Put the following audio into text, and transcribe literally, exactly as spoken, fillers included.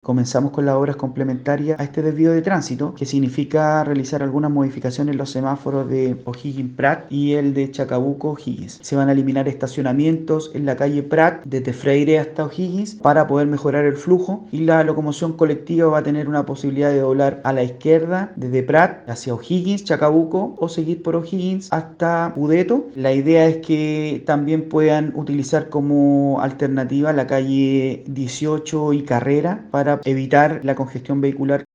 Comenzamos con las obras complementarias a este desvío de tránsito, que significa realizar algunas modificaciones en los semáforos de O'Higgins Prat y el de Chacabuco O'Higgins. Se van a eliminar estacionamientos en la calle Prat desde Freire hasta O'Higgins para poder mejorar el flujo, y la locomoción colectiva va a tener una posibilidad de doblar a la izquierda desde Prat hacia O'Higgins, Chacabuco, o seguir por O'Higgins hasta Pudeto. La idea es que también puedan utilizar como alternativa la calle dieciocho y Carrera para evitar la congestión vehicular